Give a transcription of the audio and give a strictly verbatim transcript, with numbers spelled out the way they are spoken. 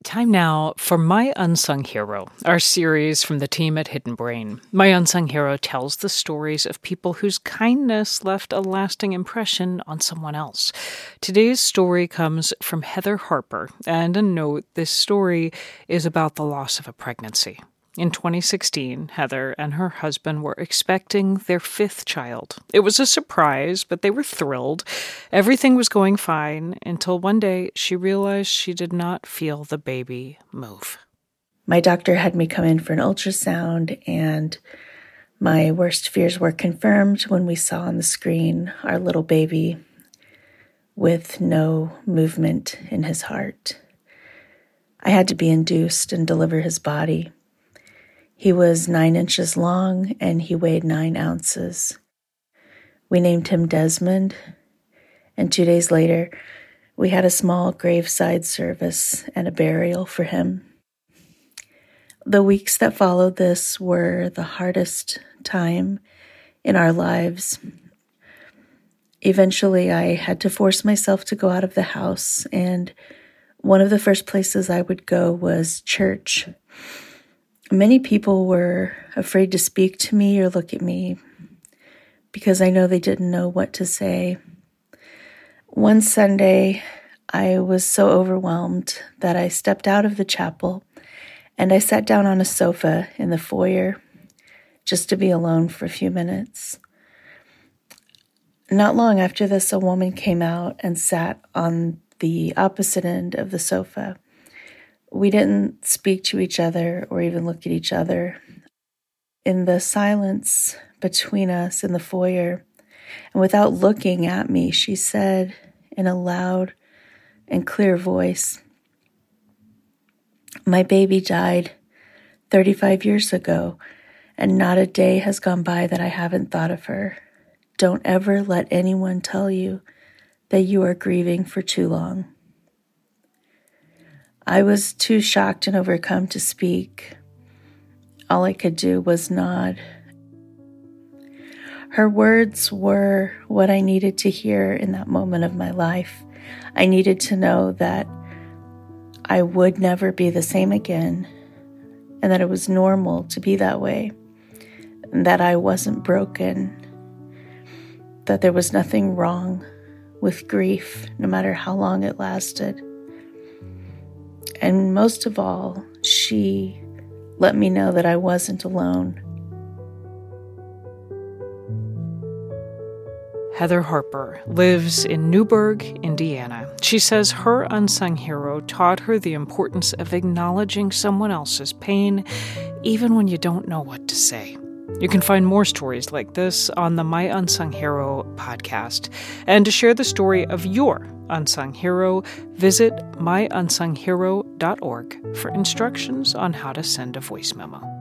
Time now for My Unsung Hero, our series from the team at Hidden Brain. My Unsung Hero tells the stories of people whose kindness left a lasting impression on someone else. Today's story comes from Heather Harper, and a note, this story is about the loss of a pregnancy. In twenty sixteen, Heather and her husband were expecting their fifth child. It was a surprise, but they were thrilled. Everything was going fine until one day she realized she did not feel the baby move. My doctor had me come in for an ultrasound, and my worst fears were confirmed when we saw on the screen our little baby with no movement in his heart. I had to be induced and deliver his body. He was nine inches long and he weighed nine ounces. We named him Desmond, and two days later, we had a small graveside service and a burial for him. The weeks that followed this were the hardest time in our lives. Eventually, I had to force myself to go out of the house, and one of the first places I would go was church. Many people were afraid to speak to me or look at me because I know they didn't know what to say. One Sunday, I was so overwhelmed that I stepped out of the chapel and I sat down on a sofa in the foyer just to be alone for a few minutes. Not long after this, a woman came out and sat on the opposite end of the sofa. We didn't speak to each other or even look at each other. In the silence between us in the foyer, and without looking at me, she said in a loud and clear voice, "My baby died thirty-five years ago, and not a day has gone by that I haven't thought of her. Don't ever let anyone tell you that you are grieving for too long." I was too shocked and overcome to speak. All I could do was nod. Her words were what I needed to hear in that moment of my life. I needed to know that I would never be the same again, and that it was normal to be that way, and that I wasn't broken, that there was nothing wrong with grief, no matter how long it lasted. And most of all, she let me know that I wasn't alone. Heather Harper lives in Newburgh, Indiana. She says her unsung hero taught her the importance of acknowledging someone else's pain, even when you don't know what to say. You can find more stories like this on the My Unsung Hero podcast. And to share the story of your unsung hero, visit my unsung hero dot org for instructions on how to send a voice memo.